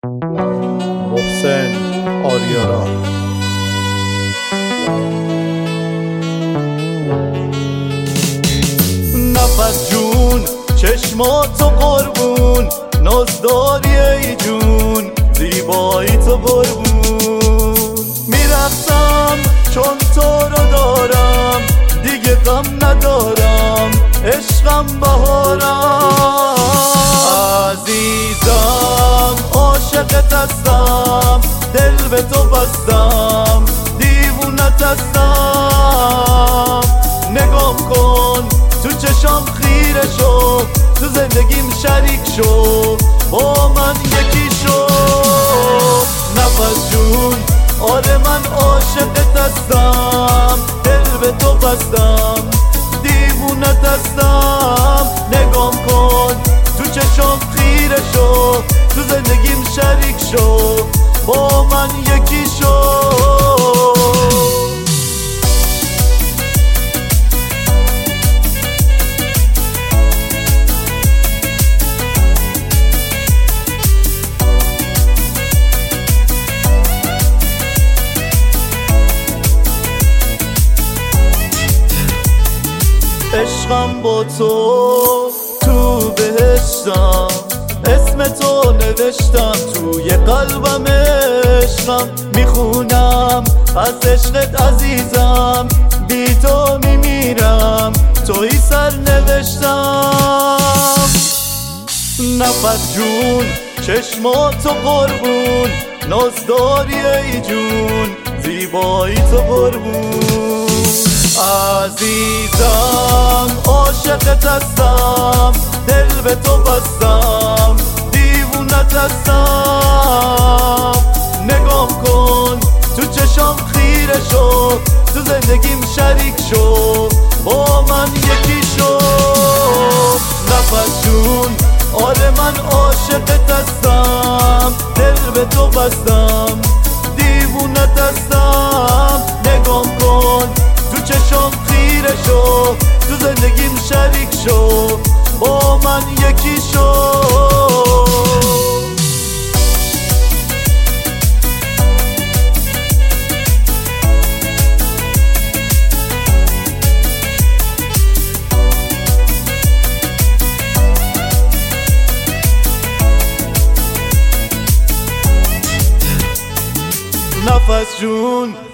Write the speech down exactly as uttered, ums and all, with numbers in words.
محسن آریارا. نفس جون چشماتو قربون، نازداری ای جون، زیبایی تو قربون. میرفتم چون تو رو دارم، دیگه غم ندارم، عشقم بهارم. عزیزم عاشقت هستم، دل به تو بستم، دیوونت هستم. نگام کن تو چشام خیره شو، تو زندگیم شریک شو، با من یکی شو. نفس جون آره من عاشقت هستم، دل به تو بستم، دیوونت هستم. نگام کن تو چشام خیره شو، تو زندگیم شریک شو، با من یکی شو. عشقم با تو تو بهشتم، اسم تو نوشتم توی قلبم. عشقم میخونم از عشقت عزیزم، بی تو میمیرم، توی سر نوشتم. نفس جون چشماتو قربون، نازداری ای جون، زیبایی تو قربون. عزیزم عاشقت هستم، دل به تو بستم، دیوونت هستم. نگام کن تو چشام خیره شو، تو زندگیم شریک شو، با من یکی شو. نفس جون آره من عاشقت هستم، دل به تو بستم، دیوونت هستم. نگام کن تو چشام خیره شو، تو زندگیم شریک شو، با من یکی شو. نفس جون